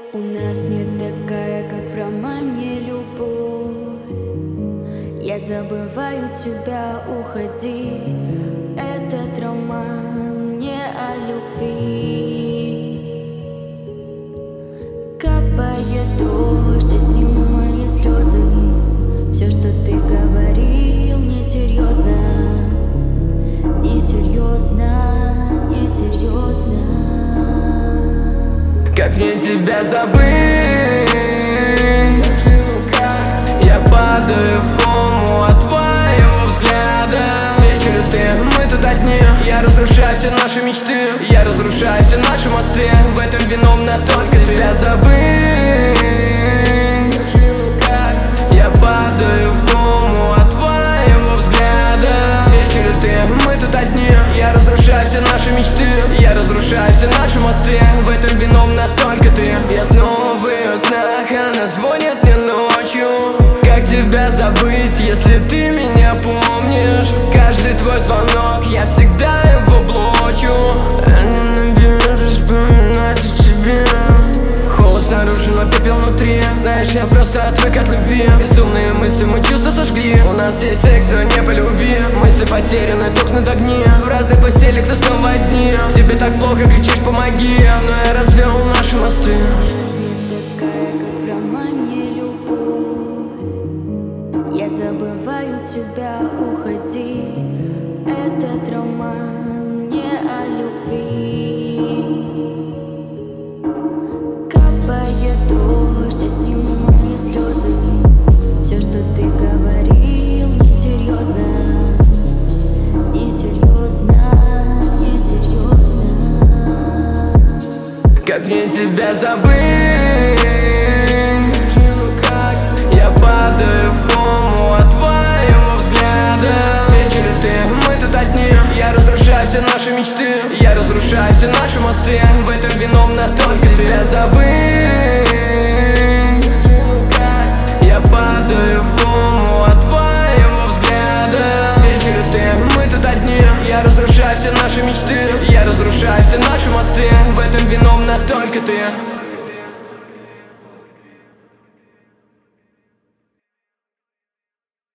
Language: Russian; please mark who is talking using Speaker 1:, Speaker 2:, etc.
Speaker 1: У нас не такая, как в романе, любовь. Я забываю тебя, уходи. Этот роман не о любви. Капает дождь, а с ним мои слезы. Все, что ты говорил, несерьезно. Несерьезно, несерьезно.
Speaker 2: Как мне тебя забыть? Я падаю в кому от твоего взгляда. Вечер и ты, мы тут одни. Я разрушаю все наши мечты. Я разрушаю все наши мосты. В этом виновна только тебя забыть. Я падаю в кому от твоего взгляда. Вечер и ты, мы тут одни. Я разрушаю все наши мечты. Я разрушаю все наши мосты. В этом виновна только ты. Я снова в ее снах, она звонит мне ночью. Как тебя забыть, если ты меня помнишь? Каждый твой звонок, я всегда его блочу. Я ненавижу вспоминать о тебе. Холод снаружи, но пепел внутри. Знаешь, я просто отвык от любви. Безумные мысли, мы чувства сожгли. У нас есть секс, но не по любви. Мысли потеряны, тухнут огни. В разной постели, кто снова одни. Тебе так плохо, кричишь, помоги. Но я развел наши мосты.
Speaker 1: Не такая, как в романе, любовь. Я забываю тебя, уходи. Этот роман не о любви. Капает дождь, а с ним мои слезы. Все, что ты говорил, несерьезно. Несерьезно, несерьезно.
Speaker 2: Как мне тебя забыть? Я падаю в кому от твоего взгляда. Вечер и ты, мы тут одни. Я разрушаю все наши мечты. Я разрушаю все наши мосты. В этом виновна только тебя забыть. Я падаю в кому от твоего взгляда. Вечер и ты, мы тут одни. Я разрушаю все наши мечты. Я разрушаю все наши мосты. В этом виновна только ты.